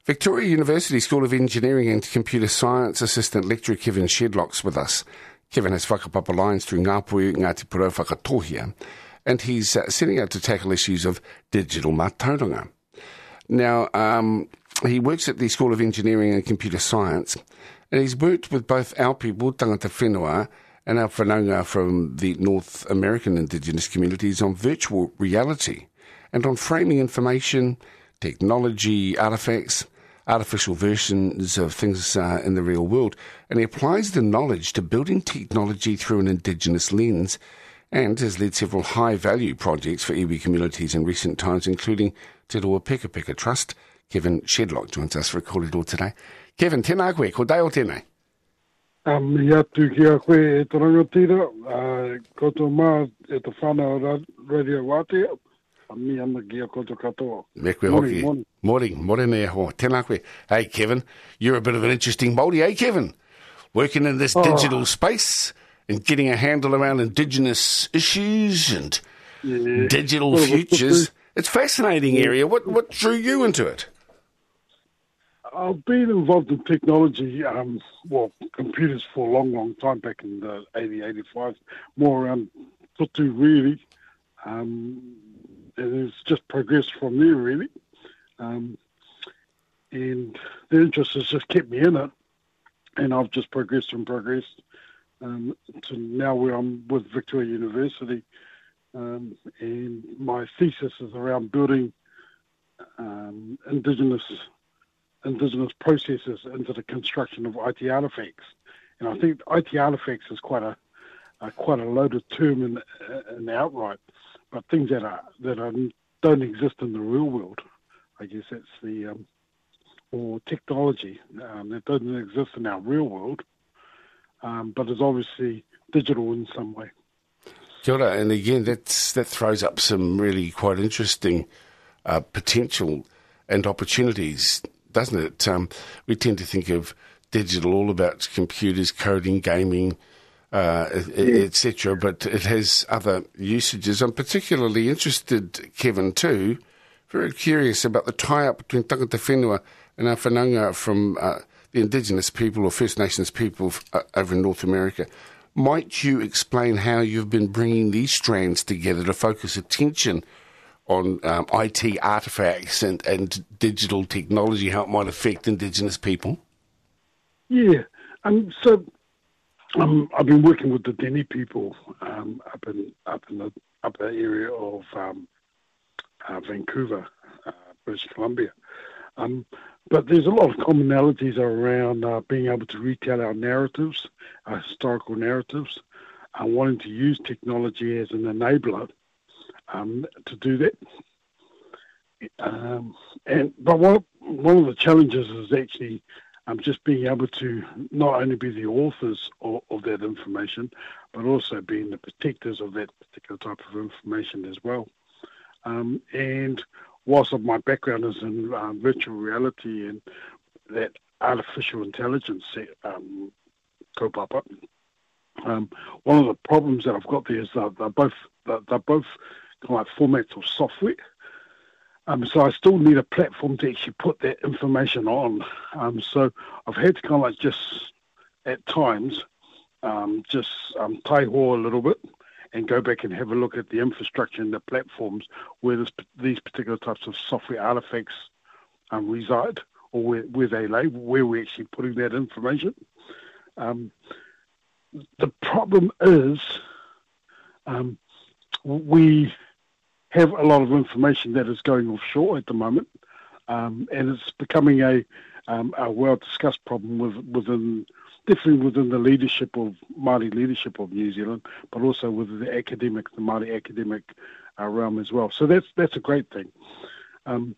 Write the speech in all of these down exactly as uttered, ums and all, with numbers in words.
Victoria University School of Engineering and Computer Science Assistant Lecturer Kevin Shedlock's with us. Kevin has whakapapa lines through Ngāpuhi Ngāti Porou Whakatohia, and he's uh, setting out to tackle issues of digital mātauranga. Now, um, he works at the School of Engineering and Computer Science, and he's worked with both our people, tangata whenua, and our whanaunga from the North American Indigenous communities on virtual reality and on framing information, technology, artefacts, artificial versions of things uh, in the real world, and he applies the knowledge to building technology through an Indigenous lens and has led several high-value projects for iwi communities in recent times, including Te Roa Peka Peka Trust. Kevin Shedlock joins us for a kōrero today. Kevin, tēnā koe, ko dai o tēnei? Um, ia tu ki a koe e tarangatira, uh, koto mā e te whānau radio wātea, a mi ana ki a koto katoa. Me koe hoki. Morning, morning, morning e ho. Tēnā koe. Hey, Kevin, you're a bit of an interesting Māori, eh, Kevin? Working in this oh. digital space and getting a handle around Indigenous issues and yeah. digital well, futures. It's a fascinating yeah. area. What what drew you into it? I've been involved in technology, um, well, computers for a long, long time, back in the eighty, eighty-five, more around Putu, really. Um, and it's just progressed from there, really. Um, and the interest has just kept me in it, and I've just progressed and progressed um, to now where I'm with Victoria University. Um, and my thesis is around building um, Indigenous Indigenous processes into the construction of I T artifacts, and I think I T artifacts is quite a, a quite a loaded term in, in outright, but things that are that are, don't exist in the real world. I guess that's the um, or technology um, that doesn't exist in our real world, um, but is obviously digital in some way. Kia ora, and again, that's that throws up some really quite interesting uh, potential and opportunities, doesn't it? Um, we tend to think of digital all about computers, coding, gaming, uh, yeah. et cetera, but it has other usages. I'm particularly interested, Kevin, too, very curious about the tie-up between tangata whenua and our whanaunga from uh, the Indigenous people or First Nations people uh, over in North America. Might you explain how you've been bringing these strands together to focus attention on um, I T artefacts and, and digital technology, how it might affect Indigenous people? Yeah, um, so um, I've been working with the Dene people um, up in up in the upper area of um, uh, Vancouver, uh, British Columbia. Um, but there's a lot of commonalities around uh, being able to retell our narratives, our historical narratives, uh, wanting to use technology as an enabler Um, to do that. Um, and but one, one of the challenges is actually um, just being able to not only be the authors of, of that information, but also being the protectors of that particular type of information as well. Um, and whilst my background is in um, virtual reality and that artificial intelligence um, kaupapa, um, one of the problems that I've got there is that they're both they're, they're both kind of like formats of software. Um, so I still need a platform to actually put that information on. Um, so I've had to kind of like just, at times, um, just um, taiho a little bit and go back and have a look at the infrastructure and the platforms where this, these particular types of software artifacts um, reside, or where, where they lay, where we're actually putting that information. Um, the problem is um, we have a lot of information that is going offshore at the moment, um, and it's becoming a, um, a well-discussed problem with, within, definitely within the leadership of Māori leadership of New Zealand, but also within the academic, the Māori academic uh, realm as well. So that's that's a great thing. Um,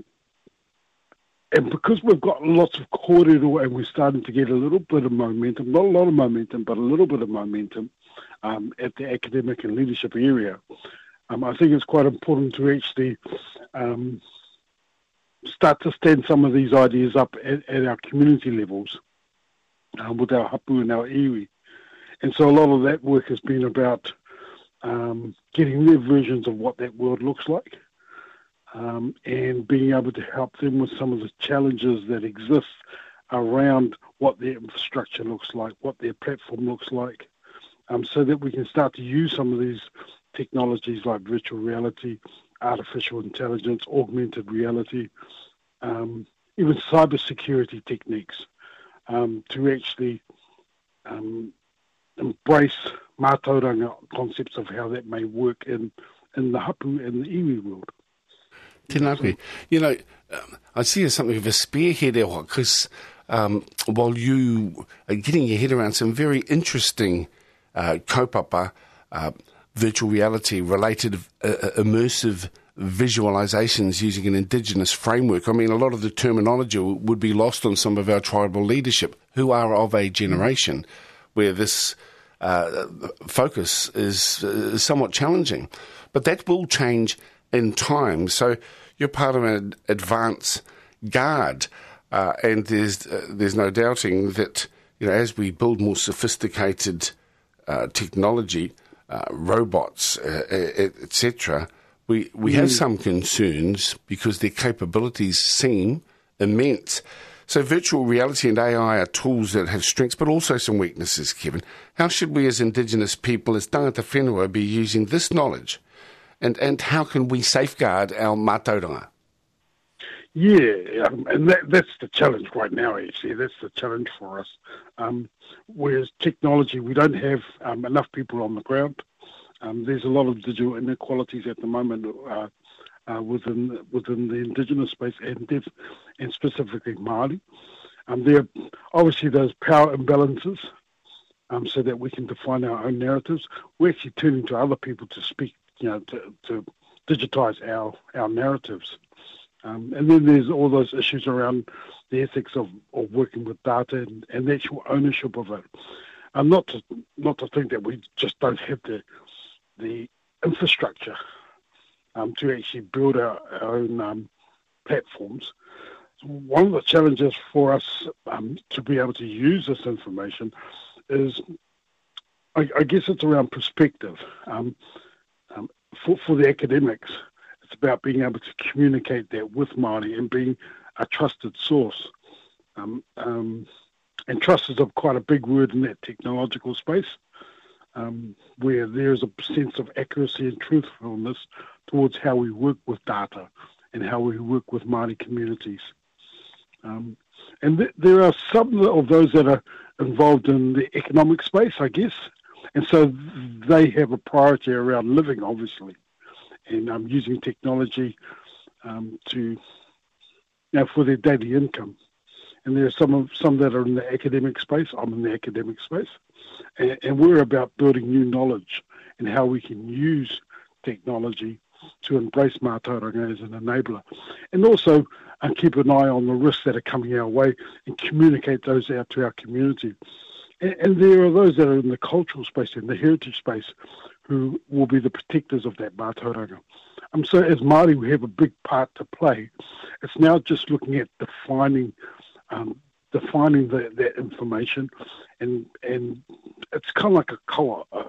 and because we've got lots of kōrero and we're starting to get a little bit of momentum, not a lot of momentum, but a little bit of momentum um, at the academic and leadership area, Um, I think it's quite important to actually um, start to stand some of these ideas up at, at our community levels uh, with our hapu and our iwi. And so a lot of that work has been about um, getting their versions of what that world looks like. um, and being able to help them with some of the challenges that exist around what their infrastructure looks like, what their platform looks like, um, so that we can start to use some of these technologies like virtual reality, artificial intelligence, augmented reality, um, even cybersecurity techniques um, to actually um, embrace mātauranga concepts of how that may work in, in the hapu and the iwi world. Tēnā, you know, um, I see as something of a spearhead, because um, while you are getting your head around some very interesting uh, kaupapa, uh, virtual reality related uh, immersive visualizations using an indigenous framework. I mean, a lot of the terminology would be lost on some of our tribal leadership who are of a generation where this uh, focus is uh, somewhat challenging. But that will change in time. So you're part of an advance guard, uh, and there's uh, there's no doubting that, you know, as we build more sophisticated uh, technology, uh, robots, uh, et cetera, we we mm. have some concerns because their capabilities seem immense. So virtual reality and A I are tools that have strengths but also some weaknesses, Kevin. How should we as Indigenous people, as tangata whenua, be using this knowledge? And and how can we safeguard our mātauranga? Yeah, um, and that, that's the challenge right now, actually. That's the challenge for us. Um, whereas technology, we don't have um, enough people on the ground. Um, there's a lot of digital inequalities at the moment uh, uh, within within the Indigenous space and def- and specifically Māori. Um, there are obviously those power imbalances um, so that we can define our own narratives. We're actually turning to other people to speak, you know, to, to digitise our, our narratives. Um, and then there's all those issues around the ethics of, of working with data and, and the actual ownership of it. Um, not to not to think that we just don't have the the infrastructure um, to actually build our, our own um, platforms. One of the challenges for us um, to be able to use this information is, I, I guess it's around perspective. Um, um, for, for the academics, it's about being able to communicate that with Māori and being a trusted source. Um, um, and trust is a, quite a big word in that technological space, um, where there is a sense of accuracy and truthfulness towards how we work with data and how we work with Māori communities. Um, and th- there are some of those that are involved in the economic space, I guess, and so they have a priority around living, obviously, and um, using technology um, to, you know, for their daily income. And there are some of, some that are in the academic space. I'm in the academic space, and, and we're about building new knowledge and how we can use technology to embrace mātauranga as an enabler, and also uh, keep an eye on the risks that are coming our way and communicate those out to our community. And, and there are those that are in the cultural space and the heritage space who will be the protectors of that mātauranga. Um, so as Māori, we have a big part to play. It's now just looking at defining um, defining the, that information, and and it's kind of like a koa, a,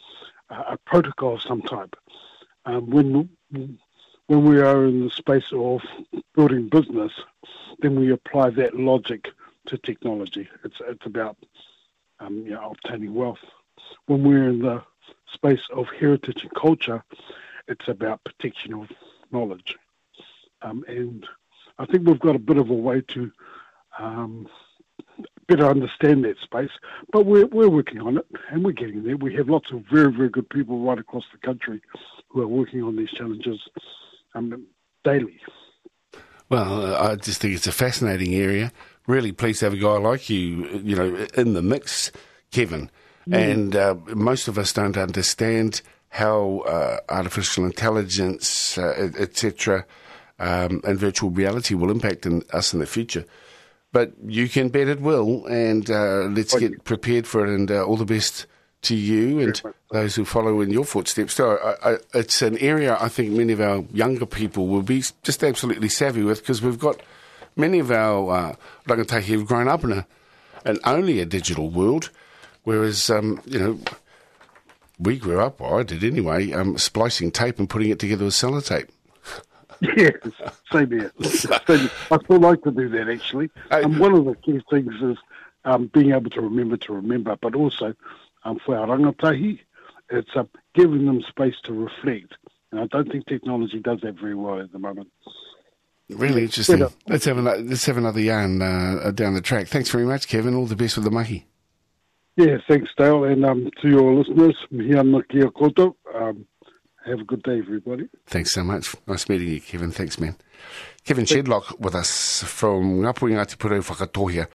a protocol of some type. Um, when when we are in the space of building business, then we apply that logic to technology. It's it's about um, you know, obtaining wealth. When we're in the space of heritage and culture, it's about protection of knowledge. Um, and I think we've got a bit of a way to um, better understand that space, but we're we're working on it, and we're getting there. We have lots of very, very good people right across the country who are working on these challenges um, daily. Well, I just think it's a fascinating area. Really pleased to have a guy like you, you know, in the mix, Kevin. Mm. And uh, most of us don't understand how uh, artificial intelligence, uh, et cetera, um, and virtual reality will impact in, us in the future. But you can bet it will, and uh, let's get prepared for it, and uh, all the best to you and those who follow in your footsteps. So I, I, it's an area I think many of our younger people will be just absolutely savvy with, because we've got many of our uh, rangatahi who've grown up in a, an only a digital world, whereas, um, you know, we grew up, or I did anyway, um, splicing tape and putting it together with sellotape. Yeah, same here. Same here. I still like to do that, actually. And um, one of the key things is um, being able to remember to remember, but also um, for our rangatahi, it's uh, giving them space to reflect. And I don't think technology does that very well at the moment. Really interesting. Yeah. Let's have another, let's have another yarn uh, down the track. Thanks very much, Kevin. All the best with the mahi. Yeah, thanks, Dale. And um, to your listeners, mihiana kia koto. Um, have a good day, everybody. Thanks so much. Nice meeting you, Kevin. Thanks, man. Kevin Shedlock with us from Ngāpuhi Ngāti Porou Whakatohia.